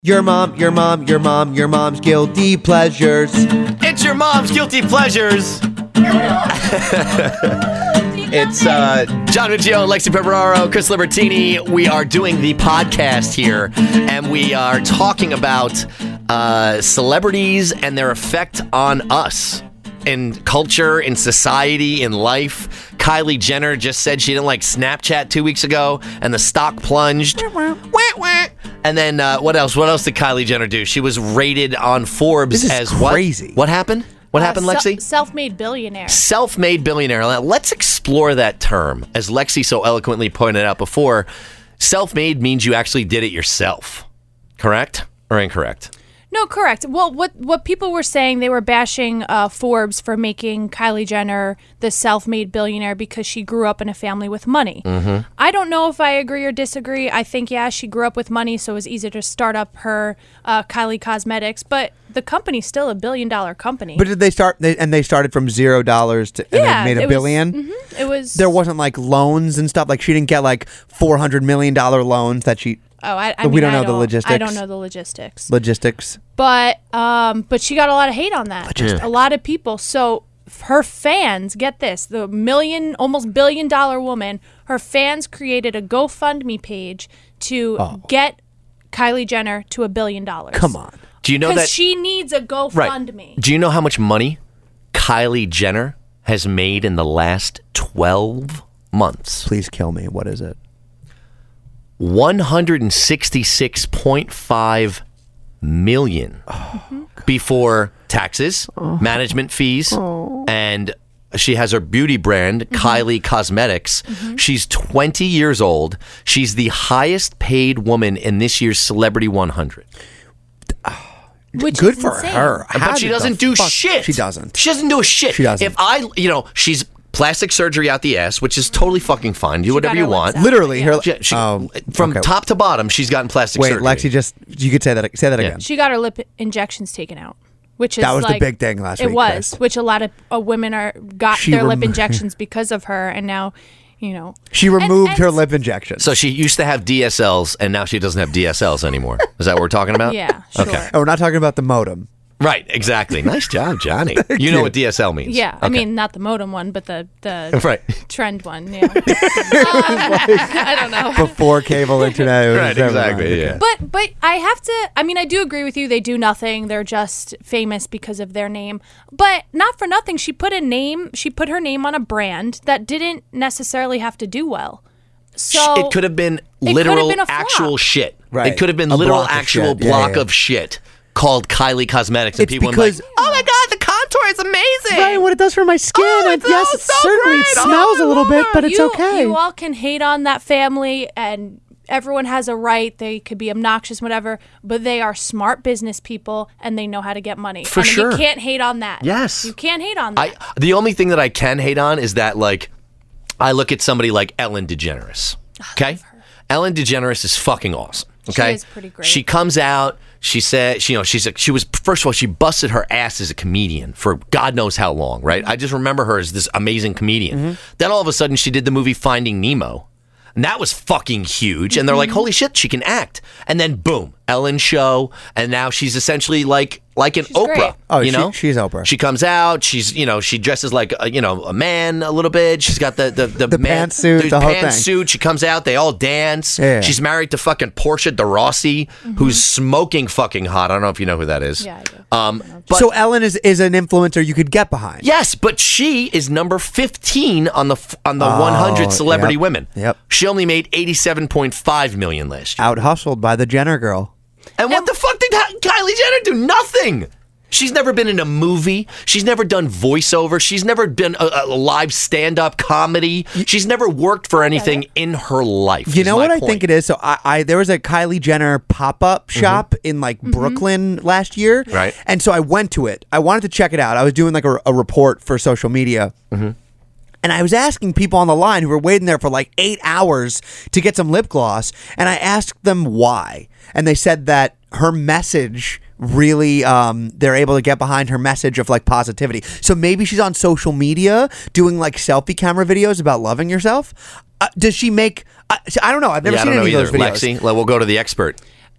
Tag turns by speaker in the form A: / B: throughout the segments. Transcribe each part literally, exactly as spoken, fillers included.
A: Your mom, your mom, your mom, your mom's guilty pleasures.
B: It's your mom's guilty pleasures. It's uh, John Riccio, Lexi Peveraro, Chris Libertini. We are doing the podcast here, and we are talking about uh, celebrities and their effect on us in culture, in society, in life. Kylie Jenner just said she didn't like Snapchat two weeks ago, and the stock plunged. And then uh, what else? What else did Kylie Jenner do? She was rated on Forbes
A: This is
B: as
A: crazy.
B: what? What happened? What
C: Uh,
B: happened,
C: se-
B: Lexi?
C: Self-made billionaire.
B: Self-made billionaire. Now, let's explore that term. As Lexi so eloquently pointed out before, self-made means you actually did it yourself. Correct or incorrect?
C: No, correct. Well, what what people were saying, they were bashing uh, Forbes for making Kylie Jenner the self-made billionaire because she grew up in a family with money.
B: Mm-hmm.
C: I don't know if I agree or disagree. I think, yeah, she grew up with money, so it was easier to start up her uh, Kylie Cosmetics, but the company's still a billion-dollar company.
A: But did they start? They, and they started from zero dollars to and
C: yeah,
A: they made a
C: it
A: billion.
C: Was, mm-hmm, it was.
A: There wasn't like loans and stuff. Like she didn't get like four hundred million dollar loans that she.
C: Oh, I, I
A: we
C: mean,
A: don't
C: I
A: know the logistics.
C: I don't know the logistics.
A: Logistics.
C: But um, but she got a lot of hate on that.
B: Yeah.
C: A lot of people. So her fans, get this, the million, almost billion dollar woman, her fans created a GoFundMe page to
A: Oh.
C: get Kylie Jenner to a billion dollars.
A: Come on.
B: Do you know
C: Because
B: that?
C: she needs a GoFundMe.
B: Do you know how much money Kylie Jenner has made in the last twelve months?
A: Please kill me. What is it?
B: one hundred sixty-six point five million
C: Mm-hmm.
B: before taxes, management fees, and she has her beauty brand,
C: Mm-hmm.
B: Kylie Cosmetics. She's twenty years old. She's the highest paid woman in this year's Celebrity one hundred.
C: Which
A: Good
C: is
A: for
C: insane.
A: her. How
B: But she
A: did the
B: doesn't do
A: fuck-
B: shit.
A: She doesn't.
B: She doesn't do a shit.
A: She doesn't.
B: If I, you know, she's plastic surgery out the ass, which is totally fucking fine. Do whatever
C: got
B: you
C: her
B: want.
C: lips out.
A: Literally,
C: Yeah.
A: her.
B: She- she-
A: oh,
B: from
A: okay.
B: top to bottom, she's gotten plastic
A: Wait,
B: surgery.
A: Lexi, just you could say that. Say that
B: Yeah.
A: again.
C: She got her lip injections taken out. Which is
A: That was the
C: like,
A: big thing last
C: it
A: week,
C: was,
A: Chris.
C: which a lot of uh, women are got
A: She
C: their
A: rem-
C: lip injections because of her, and now, you know,
A: She
C: And-
A: removed
C: and-
A: her lip injection.
B: So she used to have D S Ls, and now she doesn't have D S Ls anymore. Is that what we're talking about?
C: Yeah, sure.
B: Okay.
A: and we're not talking about the modem.
B: Right, exactly. Nice job, Johnny. You know
A: you.
B: what D S L means.
C: Yeah, I
B: Okay.
C: mean, not the modem one, but the the
B: Right.
C: trend one. Yeah, um, I don't know.
A: Before cable internet. It was
B: Right,
A: never
B: exactly,
A: mind.
B: yeah.
A: Okay.
C: But but I have to. I mean, I do agree with you. They do nothing. They're just famous because of their name. But not for nothing. She put a name. She put her name on a brand that didn't necessarily have to do well. So
B: it could have been
C: could have
B: literal,
C: been a flop.
B: actual shit.
A: Right.
B: It could have been
A: A
B: literal,
A: block of
B: actual
A: shit. Yeah,
B: block
A: yeah.
B: of shit called Kylie Cosmetics, and
A: It's
B: people
A: because-
B: were like, "Oh my god, the contour is amazing!"
D: Right, what it does for my skin.
B: Oh,
D: and
B: it's-
D: yes,
B: oh,
D: it
B: so
D: certainly
B: great. Oh,
D: smells
B: I
D: a little
B: love
D: bit,
B: it.
D: but it's
C: you,
D: okay.
C: You all can hate on that family, and everyone has a right. They could be obnoxious, whatever, but they are smart business people, and they know how to get money.
B: For
C: and
B: sure.
C: You can't hate on that.
B: Yes.
C: You can't hate on that.
B: I the only thing that I can hate on is that, like, I look at somebody like Ellen DeGeneres. Okay, Ellen DeGeneres is fucking awesome. Okay,
C: is pretty great.
B: She comes out. She said, she, you know, she's a, she was first of all, she busted her ass as a comedian for God knows how long, right? I just remember her as this amazing comedian. Then all of a sudden, she did the movie Finding Nemo. And that was fucking huge. And they're like, holy shit, she can act. And then boom, Ellen show. And now she's essentially like like an
C: She's
B: Oprah.
C: great.
A: Oh,
B: you
A: she-
B: know?
A: she's Oprah.
B: She comes out. She's, you know, she dresses like, a, you know, a man a little bit. She's got the the, the,
A: The
B: man,
A: pantsuit, the whole
B: pantsuit.
A: thing.
B: She comes out. They all dance.
A: Yeah.
B: She's married to fucking Portia de Rossi, who's smoking fucking hot. I don't know if you know who that is.
C: Yeah, I do.
B: Um, but
A: so Ellen is, is an influencer you could get behind.
B: yes, but she is number fifteen on the f- on the one hundred celebrity
A: yep,
B: women.
A: yep.
B: She only made eighty-seven point five million last year.
A: Out hustled by the Jenner girl.
B: And what the fuck did Ha- Kylie Jenner do? Nothing. She's never been in a movie. She's never done voiceover. She's never done a, a live stand-up comedy. She's never worked for anything in her life.
A: You
B: is
A: know
B: my
A: what I
B: point.
A: think it is? So I, I there was a Kylie Jenner pop-up shop in like Brooklyn last year.
B: Right.
A: And so I went to it. I wanted to check it out. I was doing like a, a report for social media. And I was asking people on the line who were waiting there for like eight hours to get some lip gloss. And I asked them why. And they said that her message really, um, they're able to get behind her message of like positivity. So maybe she's on social media doing like selfie camera videos about loving yourself. Uh, does she make, uh, I don't know. I've never
B: Yeah, I
A: seen
B: don't know
A: any
B: either.
A: of those videos.
B: Lexi, well, we'll go to the expert.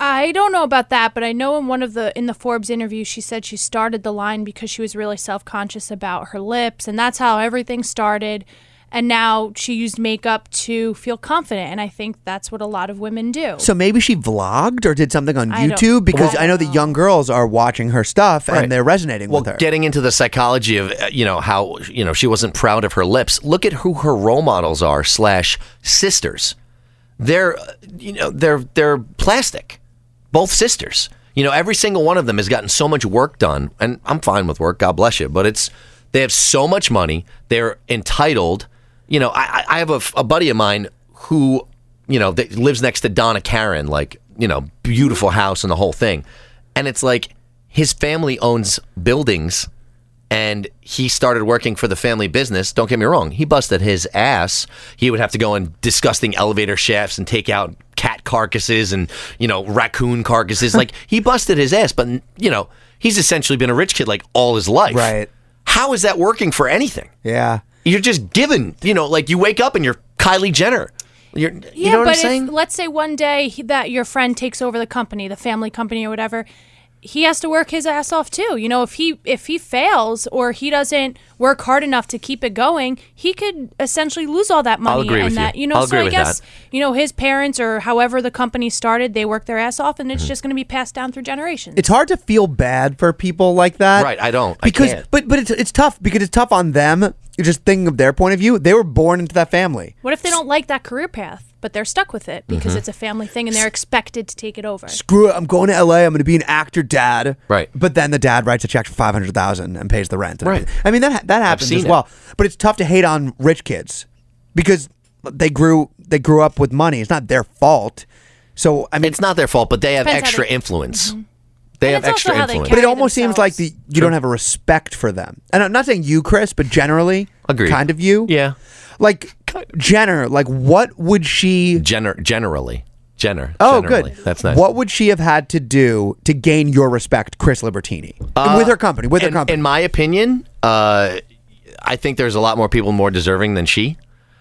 C: I don't know about that, but I know in one of the in the Forbes interview, she said she started the line because she was really self-conscious about her lips, and that's how everything started. And now she used makeup to feel confident, and I think that's what a lot of women do.
A: So maybe she vlogged or did something on
C: I don't-
A: YouTube because
C: Well-
A: I know that young girls are watching her stuff
B: Right.
A: and they're resonating
B: Well,
A: with her.
B: getting into the psychology of uh, you know how you know she wasn't proud of her lips. Look at who her role models are slash sisters. They're uh, you know they're they're plastic, both sisters. You know every single one of them has gotten so much work done, and I'm fine with work. God bless you, but it's they have so much money. They're entitled. You know I I have a, a buddy of mine who you know that lives next to Donna Karen, like you know beautiful house and the whole thing, and it's like. His family owns buildings, and he started working for the family business. Don't get me wrong. He busted his ass. He would have to go in disgusting elevator shafts and take out cat carcasses and, you know, raccoon carcasses. Like, he busted his ass, but, you know, he's essentially been a rich kid, like, all his life.
A: Right.
B: How is that working for anything?
A: Yeah.
B: You're just given, you know, like, you wake up and you're Kylie Jenner. You're,
C: Yeah,
B: you know what
C: but
B: I'm saying?
C: if let's say one day he, that your friend takes over the company, the family company or whatever, he has to work his ass off too. You know, if he if he fails or he doesn't work hard enough to keep it going, he could essentially lose all that money.
B: agree
C: and
B: with you.
C: that you know,
B: I'll
C: so
B: agree
C: I
B: with
C: guess
B: that.
C: you know his parents or however the company started, they worked their ass off, and
B: Mm-hmm.
C: it's just going to be passed down through generations.
A: It's hard to feel bad for people like that.
B: Right, I don't. I
A: Because
B: can't.
A: but but it's it's tough because it's tough on them. You're just thinking of their point of view. They were born into that family.
C: What if they don't like that career path, but they're stuck with it because it's a family thing and they're expected to take it over?
A: Screw it, I'm going to L A. I'm going to be an actor, dad.
B: Right.
A: But then the dad writes a check for five hundred thousand and pays the rent.
B: Right.
A: I mean that ha- that happens
B: seen
A: as
B: it.
A: well. But it's tough to hate on rich kids because they grew they grew up with money. It's not their fault. So I mean,
B: It's not their fault, but they have
C: Depends how
B: extra
C: they-
B: influence. They
C: And
B: have
C: it's
B: extra
C: also how they
B: influence.
A: but it
C: carry
A: almost seems like
C: themselves.
A: the, you don't have a respect for them. And I'm not saying you, Chris, but generally,
B: Agreed.
A: kind of you.
B: Yeah.
A: Like Jenner, like what would she?
B: Gener- generally. Jenner.
A: Oh,
B: generally.
A: good.
B: That's nice.
A: What would she have had to do to gain your respect, Chris Libertini, with her company? With her
B: in,
A: company.
B: in my opinion, uh, I think there's a lot more people more deserving than she.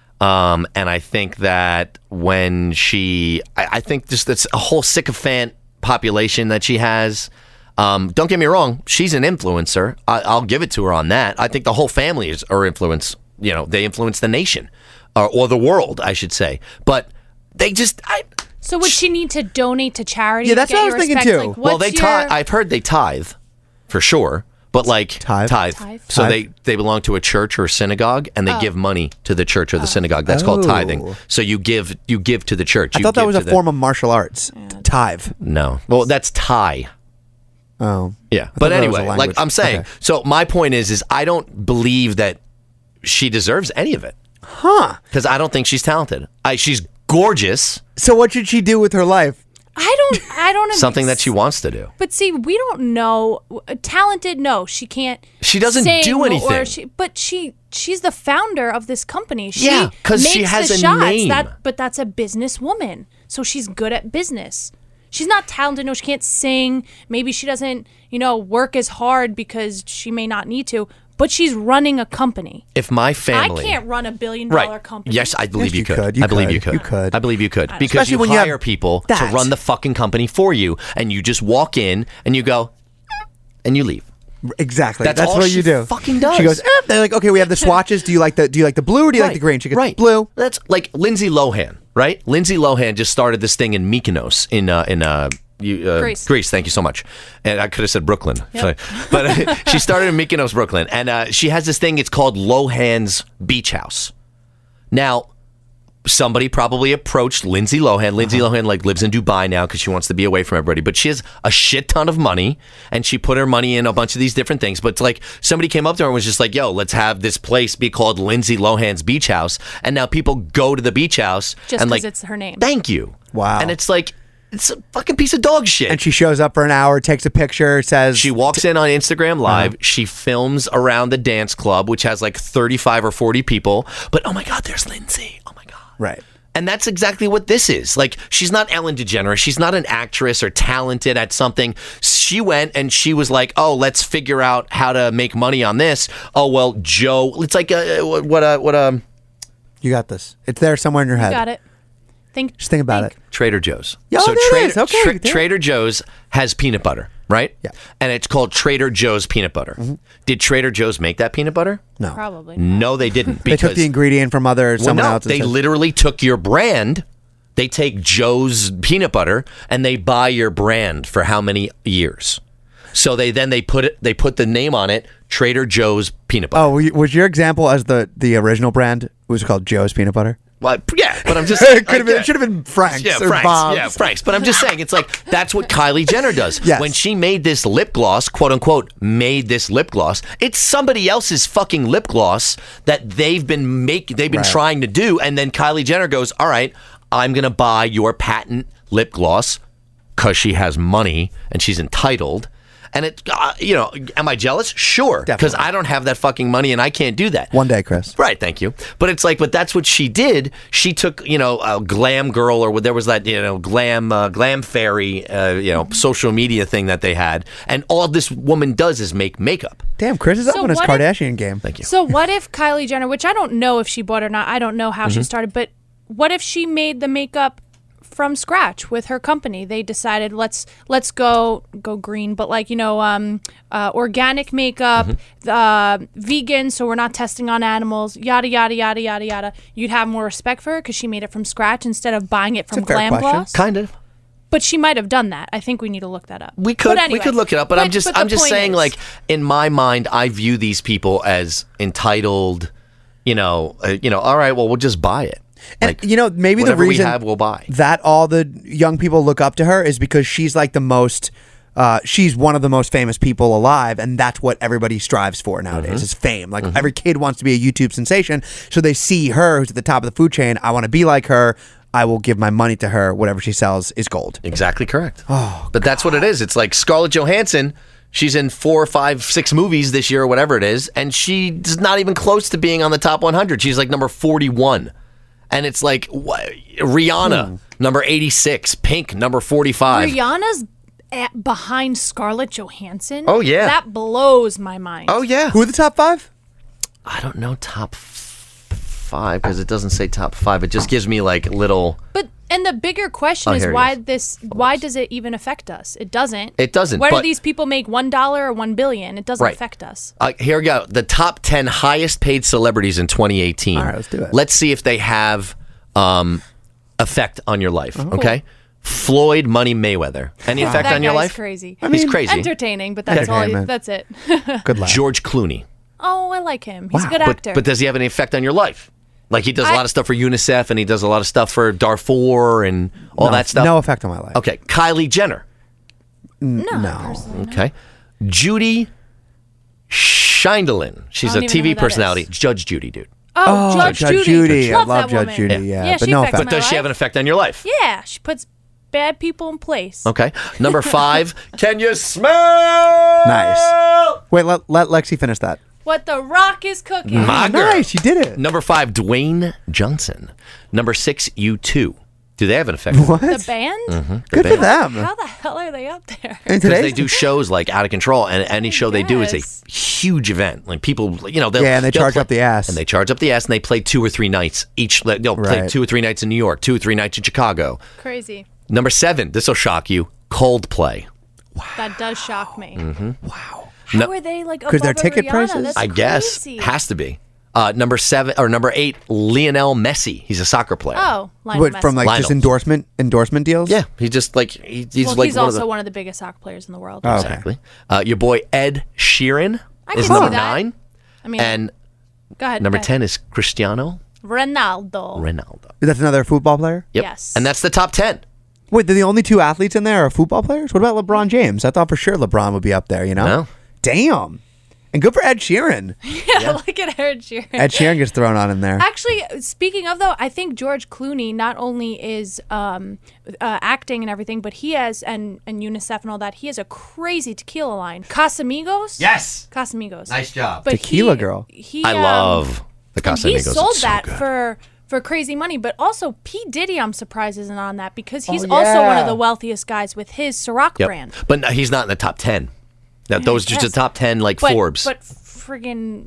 B: Um, and I think that when she, I, I think just that's a whole sycophant population that she has. Um, don't get me wrong, she's an influencer. I, I'll give it to her on that. I think the whole family is are influence. You know, they influence the nation or, or the world, I should say. But they just, I.
C: So would she need to donate to charity?
A: Yeah,
C: to
A: that's
C: get
A: what I
C: your
A: was thinking
C: respect?
A: too.
C: Like,
B: Well,
C: what's
B: they
C: your-
B: tithe. I've heard they tithe, for sure. But like
A: Tithe?
C: Tithe.
B: So
A: Tithe.
B: they they belong to a church or a synagogue, and they give money to the church or the synagogue. That's called
A: Oh.
B: tithing. So you give you give to the church.
A: I
B: You
A: thought that
B: give
A: was
B: to
A: a
B: the-
A: form of martial arts. Tithe.
B: No. Well, that's tie.
A: Oh.
B: Yeah.
A: thought
B: But
A: that was a
B: anyway, like
A: language.
B: I'm saying,
A: Okay.
B: so my point is, is I don't believe that she deserves any of it.
A: Huh.
B: Because I don't think she's talented. I, she's gorgeous.
A: So what should she do with her life?
C: I don't. I don't.
B: Something that she wants to do.
C: But see, we don't know. Talented? No, she can't.
B: She doesn't
C: sing
B: do anything.
C: Or she, but she, she's the founder of this company. She
B: Yeah, 'cause she
C: makes
B: has
C: the
B: a
C: shots.
B: name.
C: That, but that's a businesswoman, so she's good at business. She's not talented. No, she can't sing. Maybe she doesn't, you know, work as hard because she may not need to. But she's running a company.
B: If my family,
C: I can't run a billion dollar
B: right?
C: company.
B: Yes, I believe
A: Yes,
B: you,
A: you
B: could.
A: could. You
B: I believe
A: could.
B: you could.
A: You could.
B: I believe you could because
A: Especially
B: you
A: when you
B: hire
A: have
B: people to
A: that.
B: run the fucking company for you, and you just walk in and you go, and you leave.
A: Exactly.
B: That's
A: That's,
B: all
A: what
B: she
A: you do.
B: fucking does.
A: She goes. Eh. They're like, okay, we have the swatches. Do you like the Do you like the blue or do you like the green? She goes,
B: right.
A: blue.
B: That's like Lindsay Lohan, right? Lindsay Lohan just started this thing in Mykonos in uh, in uh, you, uh,
C: Greece.
B: Greece. Thank you so much. And I could have said Brooklyn,
C: Yep.
B: but uh, she started in Mykonos, Brooklyn, and uh, she has this thing. It's called Lohan's Beach House. Now, somebody probably approached Lindsay Lohan. Lindsay
A: Uh-huh.
B: Lohan like lives in Dubai now because she wants to be away from everybody. But she has a shit ton of money, and she put her money in a bunch of these different things. But it's like somebody came up to her and was just like, "Yo, let's have this place be called Lindsay Lohan's Beach House." And now people go to the beach house
C: Just
B: and
C: 'cause
B: like,
C: it's her name.
B: Thank you.
A: Wow.
B: And it's like it's a fucking piece of dog shit.
A: And she shows up for an hour, takes a picture, says
B: She walks in on Instagram Live.
A: Uh-huh.
B: She films around the dance club, which has like thirty-five or forty people. But oh my God, there's Lindsay. Oh my God.
A: right.
B: And that's exactly what this is. Like, she's not Ellen DeGeneres. She's not an actress or talented at something. She went and she was like, oh, let's figure out how to make money on this. Oh, well, Joe, it's like, uh, what a, what a,
A: You got this. It's there somewhere in your head.
C: Got it. Think.
A: Just think about
C: think.
A: it.
B: Trader Joe's.
A: Yeah,
B: so
A: there it
B: Trader,
A: is. Okay,
B: Tra-
A: damn.
B: Trader Joe's has peanut butter, right?
A: Yeah.
B: And it's called Trader Joe's peanut butter. Did Trader Joe's make that peanut butter?
A: No.
C: Probably. Not.
B: No, they didn't.
A: They
B: Because
A: took the ingredient from other
B: well,
A: someone
B: no,
A: else. and
B: they
A: said-
B: literally took your brand. They take Joe's peanut butter and they buy your brand for how many years? So they then they put it they put the name on it, Trader Joe's peanut butter.
A: Oh, were you- was your example as the the original brand? It was called Joe's Peanut Butter.
B: Well, yeah, but I'm just
A: It could have been.
B: I-
A: It should have been Frank's
B: Yeah,
A: or
B: Frank's.
A: Bob's.
B: Yeah, Frank's. But I'm just saying, it's like that's what Kylie Jenner does.
A: Yes.
B: When she made this lip gloss, quote unquote, made this lip gloss. It's somebody else's fucking lip gloss that they've been make they've been
A: Right.
B: trying to do, and then Kylie Jenner goes, "All right, I'm gonna buy your patent lip gloss because she has money and she's entitled." And it, uh, you know, am I jealous? Sure, because
A: Definitely.
B: I don't have that fucking money and I can't do that.
A: One day, Chris.
B: Right, thank you. But it's like, but that's what she did. She took, you know, a glam girl, or there was that, you know, glam, uh, glam fairy, uh, you know, social media thing that they had, and all this woman does is make makeup.
A: Damn, Chris is up
C: So
A: on his
C: what if-
A: Kardashian game.
B: Thank you.
C: So what if Kylie Jenner, which I don't know if she bought or not, I don't know how
B: Mm-hmm.
C: she started, but what if she made the makeup from scratch with her company? They decided let's let's go go green, but like you know, um, uh, organic makeup,
B: Mm-hmm.
C: uh, vegan, so we're not testing on animals. Yada yada yada yada yada. You'd have more respect for her because she made it from scratch instead of buying it from
A: a fair
C: Glam
A: question.
C: Gloss.
B: Kind of.
C: But she might have done that. I think we need to look that up.
B: We could
C: But anyway,
B: we could look it up, but, I'm just
C: but the
B: I'm just
C: point
B: saying,
C: is-
B: like, in my mind, I view these people as entitled. You know, uh, you know. All right, well, we'll just buy it.
A: And
B: Like,
A: you know, maybe the
B: whatever
A: reason
B: we have, we'll buy.
A: that all the young people look up to her is because she's like the most. Uh, she's one of the most famous people alive, and that's what everybody strives for nowadays:
B: Mm-hmm.
A: is fame. Like every kid wants to be a YouTube sensation, so they see her who's at the top of the food chain. I want to be like her. I will give my money to her. Whatever she sells is gold.
B: Exactly correct. Oh, but that's what it is. It's like Scarlett Johansson. She's in four, five, six movies this year, or whatever it is, and she's not even close to being on the top one hundred. She's like number forty-one, and it's like wha- Rihanna,
A: Hmm.
B: number eighty-six, Pink, number forty-five.
C: Rihanna's at, behind Scarlett Johansson.
B: Oh, yeah.
C: That blows my mind.
B: Oh yeah.
A: Who are the top five?
B: I don't know top f- five because it doesn't say top five. It just gives me like little.
C: But and the bigger question
B: Oh,
C: is
B: here it
C: why
B: is.
C: this why does it even affect us? It doesn't.
B: It doesn't,
C: Whether
B: but-
C: these people make one dollar or one billion, it doesn't
B: Right.
C: affect us.
B: Uh, here we go. The top ten highest paid celebrities in twenty eighteen.
A: All right, let's do it.
B: Let's see if they have um, effect on your life.
A: Oh.
B: Okay. Floyd Money Mayweather. Any effect
C: That
B: on your
C: guy's
B: life?
C: crazy.
B: He's crazy.
C: Entertaining, but that's all. He,
A: Entertainment.
C: that's it.
A: Good luck.
B: George Clooney.
C: Oh, I like him. He's a good
B: But,
C: actor.
B: but does he have any effect on your life? Like he does a
C: I-
B: lot of stuff for UNICEF and he does a lot of stuff for Darfur and all
A: no,
B: that stuff.
A: No effect on my life.
B: Okay. Kylie Jenner.
C: no,
A: no.
C: personally, no.
B: Okay. Judy Schindelin. She's
C: I don't
B: a
C: even
B: T
C: know
B: V
C: who that
B: personality.
C: is.
B: Judge Judy, dude.
C: Oh, Judge,
A: Judge
C: Judy.
A: Judy. I
C: Love,
A: love
C: that
A: Judge
C: woman.
A: Judy, yeah,
C: yeah
A: but
C: she
A: no
C: affects
A: effect.
B: But
C: my
B: does she
C: life.
B: have an effect on your life?
C: Yeah, she puts bad people in place.
B: Okay. Number five. Can you smell?
A: Nice. Wait, let, let Lexi finish that.
C: What the Rock is cooking.
B: My girl.
A: Nice, you did it.
B: Number five, Dwayne Johnson. Number six, U two. Do they have an effect?
A: What?
C: The band?
B: Mm-hmm.
A: Good for them.
C: How the hell are they up there?
A: And
B: Because
A: today,
B: they do shows like Out of Control, and any show they do is
C: Yes.
B: a huge event. Like people, you know, they'll,
A: Yeah, and they
B: they'll
A: charge
B: play-
A: up the ass.
B: and they charge up the ass, and they play two or three nights each. like, They'll play
A: Right.
B: two or three nights in New York, two or three nights in Chicago.
C: Crazy.
B: Number seven, this will shock you, Coldplay.
C: That does shock me.
A: wow.
C: How
B: No-
C: are they like
A: 'Cause
C: above
A: their
C: a
A: ticket
C: Rihanna?
A: prices?
C: That's
B: I guess
C: crazy.
B: has to be. Uh, number seven or number eight, Lionel Messi. He's a soccer player.
C: Oh, Lionel
A: What, from
C: Messi.
A: like
B: Lionel.
A: just endorsement endorsement deals?
B: Yeah, he's just like he, he's
C: well,
B: like
C: he's
B: one
C: also
B: of the,
C: one of the biggest soccer players in the world.
A: Oh, okay.
B: exactly. Uh, your boy Ed Sheeran
C: I
B: is
C: can
B: number
C: see that.
B: nine,
C: I mean,
B: and
C: go ahead.
B: number
C: go ahead.
B: ten is Cristiano
C: Ronaldo.
B: Ronaldo.
A: That's another football player?
B: Yep.
C: Yes.
B: And that's the top ten.
A: Wait, they're the only two athletes in there are football players? What about LeBron James? I thought for sure LeBron would be up there, you know?
B: No.
A: Damn. And good for Ed Sheeran.
C: yeah, look at Ed Sheeran.
A: Ed Sheeran gets thrown on in there.
C: Actually, speaking of though, I think George Clooney not only is um, uh, acting and everything, but he has and and UNICEF and all that. He has a crazy tequila line, Casamigos.
B: Yes.
C: Casamigos.
B: Nice job.
C: But
A: Tequila
C: he-
A: girl.
C: He,
B: I
C: um,
B: love the
C: and
B: Casamigos.
C: He sold
B: It's so
C: that
B: good.
C: for for crazy money, but also P Diddy. I'm surprised isn't on that because he's
A: Oh,
C: also one
A: yeah.
C: of the wealthiest guys with his Ciroc
B: Yep.
C: brand.
B: But no, he's not in the top ten. That those are just
C: yes.
B: the top ten like
C: But,
B: Forbes.
C: But friggin'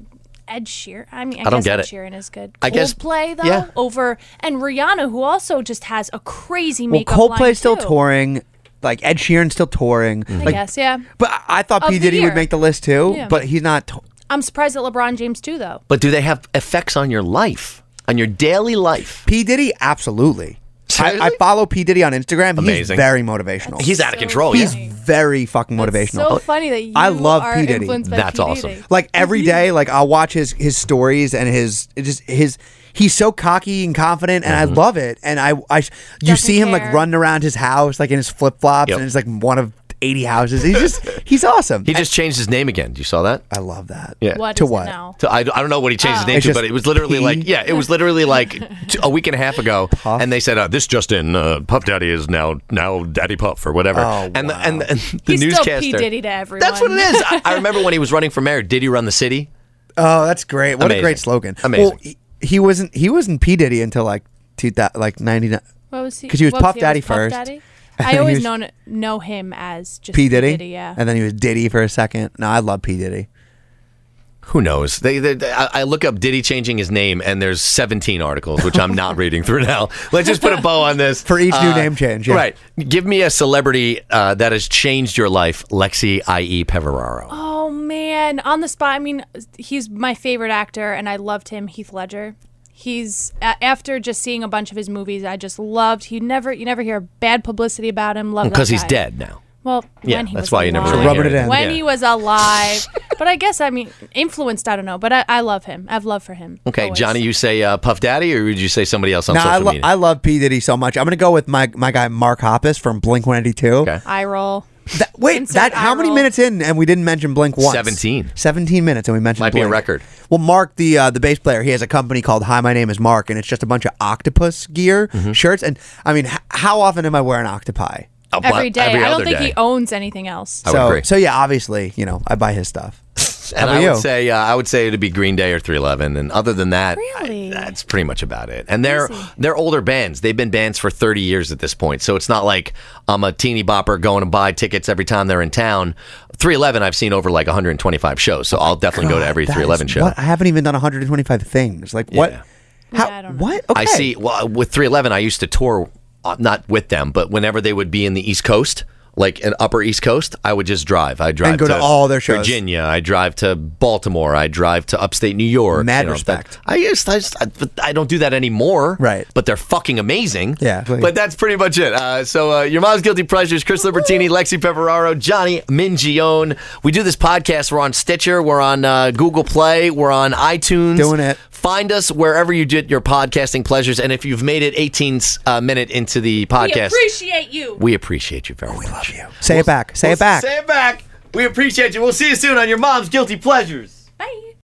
C: Ed Sheeran. I mean, I,
B: I don't
C: guess
B: get
C: Ed
B: it.
C: Sheeran is good.
B: I guess-
C: Coldplay though,
B: yeah.
C: over and Rihanna, who also just has a crazy
A: Well,
C: makeup line
A: Coldplay's still
C: too.
A: touring. Like Ed Sheeran's still touring.
C: I
A: Like,
C: guess, yeah.
A: but I- I thought
C: Of
A: P
C: the
A: Diddy
C: year.
A: would make the list too.
C: Yeah.
A: But he's not. To-
C: I'm surprised at LeBron James too, though.
B: But do they have effects on your life, on your daily life?
A: P Diddy, absolutely. I, I
B: Seriously?
A: follow P Diddy on Instagram.
B: Amazing.
A: He's very motivational.
B: He's out of
C: So
B: control.
A: He's
C: funny.
A: very fucking motivational.
C: So funny that you
A: I love
C: are
A: P. Diddy.
C: influenced by
B: That's
C: P.
B: awesome.
C: Diddy.
A: Like every day, like I'll watch his his stories and his it just his. He's so cocky and confident, and I love it. And I, I, you
C: Doesn't
A: see him like
C: care.
A: running around his house, like in his flip flops,
B: Yep.
A: and it's like one of eighty houses. He's just, he's awesome.
B: He just changed his name again. You saw that?
A: I love that.
B: Yeah.
C: What
A: To
C: is
A: what?
C: it now?
B: So I, I don't know what he changed his name
A: It's
B: to,
A: just
B: but it was literally
A: P?
B: like, yeah, it was literally like t- a week and a half ago,
A: Puff?
B: and they said, uh, "This just in, uh, Puff Daddy is now now Daddy Puff or whatever."
A: Oh,
B: and, the,
A: wow.
B: and, the, and the
C: He's
B: newscaster,
C: still P. Diddy to everyone.
B: that's what it is. I, I remember when he was running for mayor. Did he run the city?
A: Oh, that's great. What
B: Amazing.
A: a great slogan.
B: Amazing.
A: Well, he, he wasn't he wasn't P Diddy until like two thousand, like ninety nine.
C: What was he?
A: 'Cause he was
C: what
A: Puff
C: he?
A: Daddy
C: Was Puff
A: first.
C: Daddy?
A: And
C: I
A: he
C: always
A: was-
C: known know him as just
A: P Diddy,
C: yeah.
A: and then he was Diddy for a second. No, I love P Diddy.
B: Who knows? They, they, they- I I look up Diddy changing his name, and there's seventeen articles, which I'm not reading through now. Let's just put a bow on this
A: For each new
B: Uh,
A: name change, yeah.
B: Right. Give me a celebrity uh, that has changed your life, Lexi I E Peveraro.
C: Oh man, on the spot. I mean, he's my favorite actor, and I loved him. Heath Ledger. He's a- after just seeing a bunch of his movies, I just loved. He never, you never hear bad publicity about him. Love
B: Because
C: that
B: he's
C: guy.
B: dead now.
C: Well,
B: Yeah,
C: when he
B: that's
C: was
B: why you never
C: alive.
B: really
A: Rubbing
B: hear
A: it in.
C: When
B: Yeah.
C: he was alive, but I guess I mean influenced. I don't know, but I, I love him. I have love for him.
B: Okay,
C: always.
B: Johnny, you say uh, Puff Daddy, or would you say somebody else on
A: No, I,
B: social
A: lo-
B: media?
A: I love P Diddy so much. I'm gonna go with my my guy Mark Hoppus from Blink one eighty-two.
B: Okay.
C: Eye roll.
A: That, wait,
C: Insert
A: that how
C: eye
A: many
C: roll.
A: minutes in and we didn't mention Blink once?
B: seventeen.
A: seventeen minutes and we mentioned
B: Might be a
A: Blink.
B: record.
A: Well, Mark, the uh, the bass player, he has a company called Hi, My Name Is Mark, and it's just a bunch of octopus gear
B: Mm-hmm.
A: shirts. And I mean, h- how often am I wearing octopi?
B: Oh,
C: Every day.
B: every
C: I don't
B: other
C: think
B: day.
C: he owns anything else.
B: I would
A: so,
B: agree.
A: so yeah, obviously, you know, I buy his stuff.
B: And
A: How
B: I
A: about
B: would
A: you?
B: say uh, I would say it'd be Green Day or three eleven, and other than that,
C: Really?
B: I- that's pretty much about it. And they're
C: Crazy.
B: they're older bands. They've been bands for thirty years at this point, so it's not like I'm a teeny bopper going to buy tickets every time they're in town. three eleven, I've seen over like one hundred twenty-five shows, so I'll definitely go to every
A: That is
B: three eleven show.
A: What? I haven't even done one hundred twenty-five things. Like what?
B: Yeah.
A: How?
C: Yeah, I don't know.
A: What? Okay.
B: I see. Well, with three eleven, I used to tour, uh, not with them, but whenever they would be in the East Coast, like in Upper East Coast, I would just drive. I drive
A: And go to all their shows.
B: Virginia. I drive to Baltimore. I drive to upstate New York.
A: Mad
B: you know,
A: respect.
B: that- I just, I just, I, but I don't do that anymore.
A: Right.
B: But they're fucking amazing.
A: Yeah, please.
B: But that's pretty much it. Uh, so uh, your mom's guilty pleasures: Chris Libertini, Lexi Peveraro, Johnny Mingione. We do this podcast. We're on Stitcher. We're on uh, Google Play. We're on iTunes.
A: Doing it.
B: Find us wherever you get your podcasting pleasures. And if you've made it eighteen uh, minute into the
C: We
B: podcast,
C: appreciate you.
B: we appreciate you very much.
A: Love you. Say it back. Say
B: We'll
A: it back.
B: Say it back. We appreciate you. We'll see you soon on your mom's guilty pleasures.